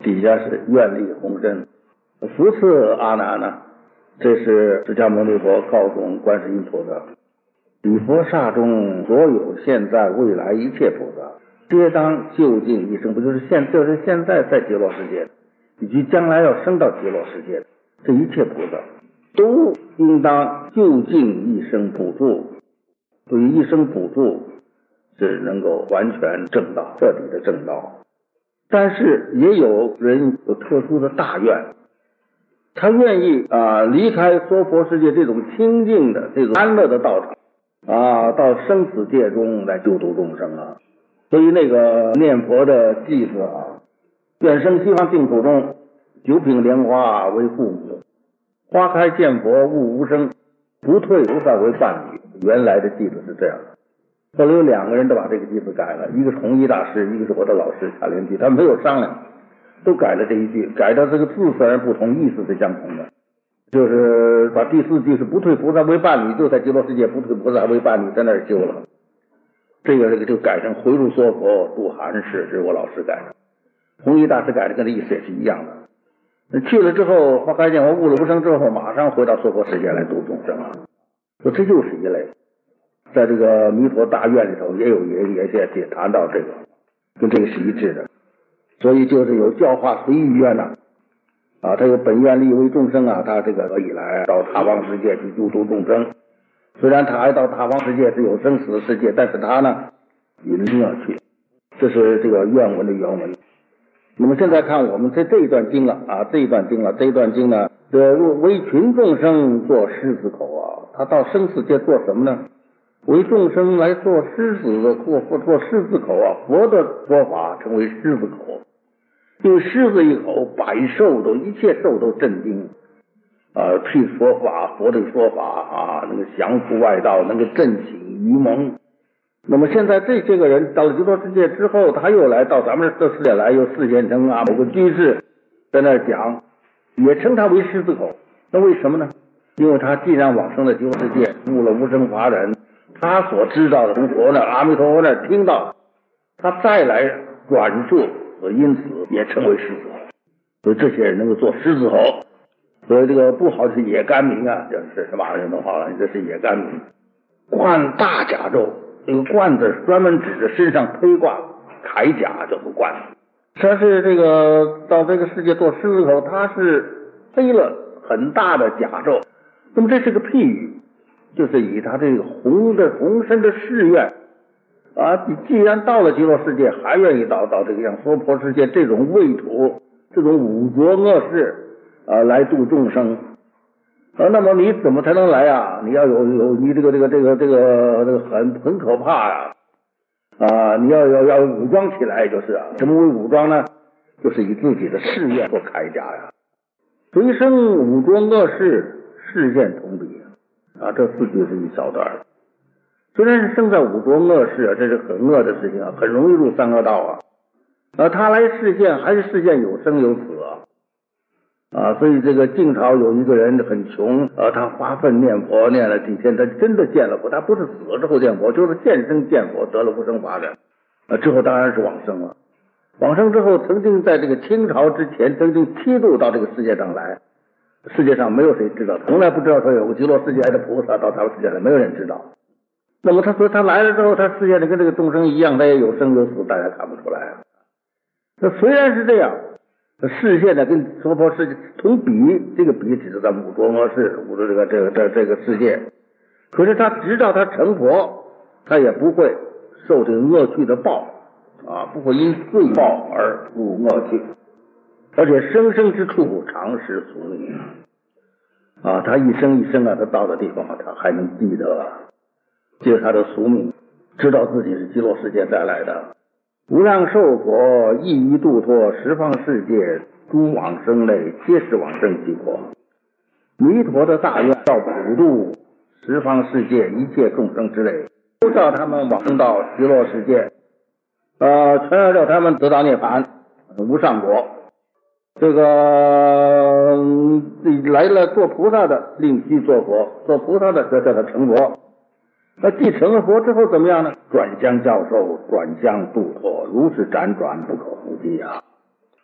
底下是愿力宏深。福次阿难呢，这是释迦牟尼佛告诉观世音菩萨，彼佛刹中所有现在未来一切菩萨，皆当就近一生，不就是现在在极乐世界，以及将来要升到极乐世界，这一切菩萨都应当就近一生补助，对于一生补助是能够完全正道，彻底的正道。但是也有人有特殊的大愿，他愿意离开娑婆世界这种清净的这种安乐的道场到生死界中来救度众生啊。所以那个念佛的偈子愿生西方净土中，九品莲花为父母，花开见佛悟无生，不退菩萨为伴侣。原来的偈子是这样的，后来有两个人都把这个偈子改了，一个是弘一大师，一个是我的老师夏莲居，他们没有商量，都改了这一句，改到这个字虽然不同，意思是相同的。就是把第四句是不退菩萨为伴侣，就在极乐世界不退菩萨为伴侣，在那儿修了。这个就改成回入娑婆度寒士，这是我老师改的。弘一大师改的跟这意思也是一样的。去了之后，花开见佛悟了无生之后，马上回到娑婆世界来度众生啊。说这就是一类，在这个弥陀大愿里头也谈到这个，跟这个是一致的。所以就是有教化随意愿他有本愿力为众生他这个可以来到他方世界去救度众生。虽然他还到他方世界是有生死的世界，但是他呢引领而去。这是这个愿文的原文。那么现在看我们这一段经这一段经呢，为群众生做狮子口他到生死界做什么呢？为众生来做狮子的做狮子口佛的说法称为狮子口。因为狮子一口，百兽都一切兽都震惊譬说法，佛的说法能够降服外道，能够振醒愚蒙。那么现在这个人到了极乐世界之后，他又来到咱们这世界来，又示现成某个居士在那讲，也称他为狮子口。那为什么呢？因为他既然往生了极乐世界，悟了无生法忍，他所知道的从佛那阿弥陀佛那听到，他再来转述，因此也称为狮子口。所以这些人能够做狮子口。所以这个不好是野干民就是什么人都好了，这是野干民。冠大甲胄，这个冠字专门指着身上披挂铠甲叫做冠。他是这个到这个世界做狮子口，他是披了很大的甲胄。那么这是个譬喻，就是以他这个宏深的誓愿你既然到了极乐世界，还愿意到这个像娑婆世界这种畏土，这种污浊恶世来度众生那么你怎么才能来你要有你这个很可怕你要武装起来，就是什么为武装呢？就是以自己的誓愿做铠甲随生武浊恶世，示现同彼这四句是一小段。虽然是生在五浊恶世这是很恶的事情很容易入三恶道他来示现还是示现有生有死所以这个晋朝有一个人很穷他发奋念佛，念了几天，他真的见了佛。他不是死了之后见佛，就是现生见佛，得了无生法忍之后当然是往生了。往生之后曾经在这个清朝之前曾经七度到这个世界上来，世界上没有谁知道，从来不知道说有个极乐世界来的菩萨到他们世界来，没有人知道。那么他说他来了之后，他世界里跟这个众生一样，他也有生有死，大家看不出来那虽然是这样，视线呢跟娑婆世界同比，这个比指的在五浊恶世，五浊这个世界。可是他直到他成佛，他也不会受这个恶趣的报不会因罪报而入恶趣，而且生生之处常识俗命他一生一生他到的地方他还能记得他的俗命，知道自己是极乐世界再来的。无量寿佛亦于度脱十方世界诸往生类，皆是往生极国。弥陀的大愿要普度十方世界一切众生之类，都叫他们往生到极乐世界全要叫他们得到涅槃无上国。这个来了做菩萨的另须做佛，做菩萨的就叫他成佛。那既成了佛之后怎么样呢？转相教授，转相度脱，如是辗转不可忽计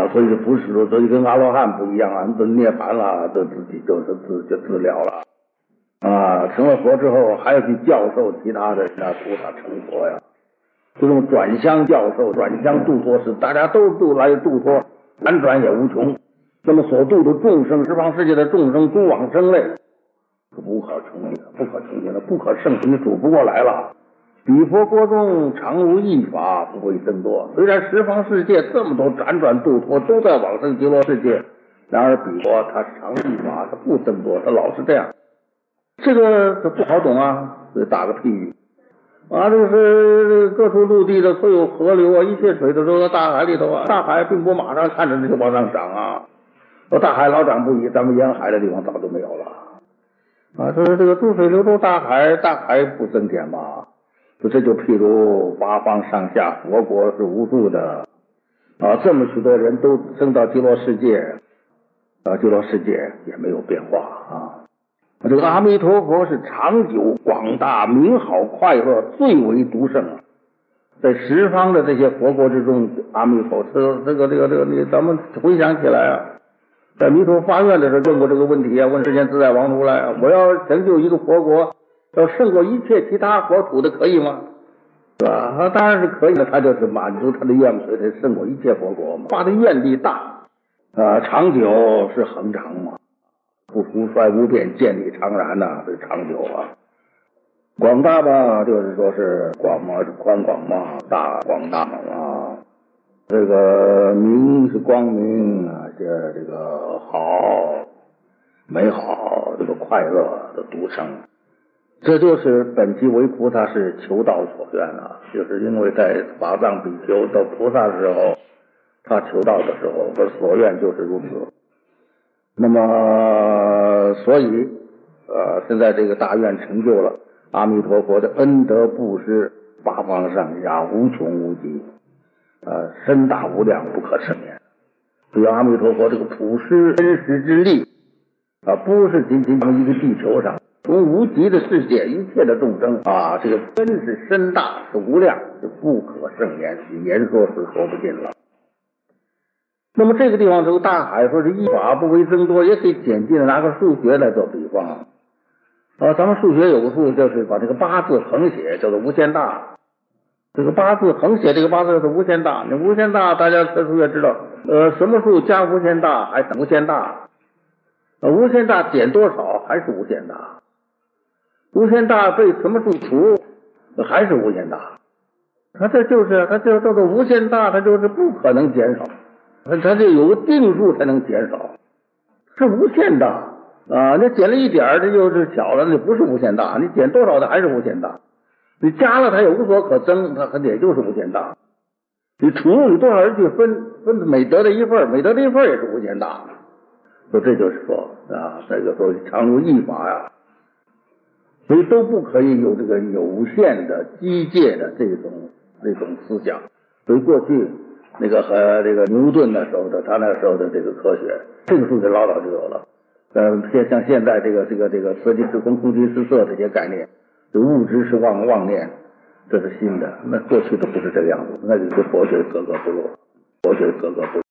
所以不是说，所以跟阿罗汉不一样啊，都涅槃了，都自己就自了了啊，成了佛之后还要去教授其他的菩萨成佛呀，这种转相教授、转相度脱是大家都来度脱，辗转也无穷。那么所度的众生，十方世界的众生，诸往生类，不可成名的，不可成名的，不可胜数，你数不过来了。彼佛国中常无一法，不会增多。虽然十方世界这么多辗转度脱都在往生极乐世界，然而彼佛他常无一法，他不增多，他老是这样。这个不好懂啊，所以打个譬喻啊，就是各处陆地的所有河流啊，一切水都在大海里头啊，大海并不马上看着就往上涨啊，大海老涨不已，咱们沿海的地方早就没有了啊。就是这个诸水流入大海，大海不增减嘛。这就譬如八方上下佛国是无数的啊，这么许多人都升到极乐世界啊，极乐世界也没有变化啊。这个阿弥陀佛是长久广大名好快乐最为独胜啊，在十方的这些佛国之中，阿弥陀这个咱们回想起来啊，在弥陀发愿的时候问过这个问题啊，问世间自在王如来，我要成就一个佛国，要胜过一切其他国土的，可以吗？是吧？他当然是可以的，他就是满足他的愿望，所以他胜过一切佛国嘛。发的愿力大长久是恒长嘛，不除衰无变，建立常然呐，是长久啊。广大嘛，就是说是广嘛，是宽广嘛，大广大嘛。这个明是光明啊，这个好美好，这个快乐的独生。这就是本期为菩萨是求道所愿啊，就是因为在法藏比丘到菩萨的时候，他求道的时候，他所愿就是如此。那么，所以现在这个大愿成就了，阿弥陀佛的恩德布施，八方上下无穷无极，深大无量，不可胜言。所以阿弥陀佛这个普施真实之力不是仅仅从一个地球上。从无极的世界，一切的众生啊，这个真是深大，是无量，是不可胜言，言说是说不尽了。那么这个地方这个大海说是一法不为增多，也可以简近的拿个数学来做比方咱们数学有个数，就是把这个八字横写叫做无限大。这个八字横写这个八字是无限大，那无限大大家学数学知道，什么数加无限大还等无限大，无限大减多少还是无限大。无限大被什么数除还是无限大，它就叫做无限大，它就是不可能减少，它就有个定数才能减少，是无限大你减了一点这就是小了，那不是无限大，你减多少的还是无限大，你加了它也无所可增，它也就是无限大，你除有多少人去分每得的一份，每得的一份也是无限大。所以这就是说这个说常如一法呀，所以都不可以有这个有限的机械的这种思想。所以过去那个和这个牛顿的时候的他那时候的这个科学，这个数学老早就有了。像现在这个色即是空，空即是色这些概念，这物质是妄念，这是新的。那过去都不是这个样子，那就是佛学格格不入，佛学格格不入。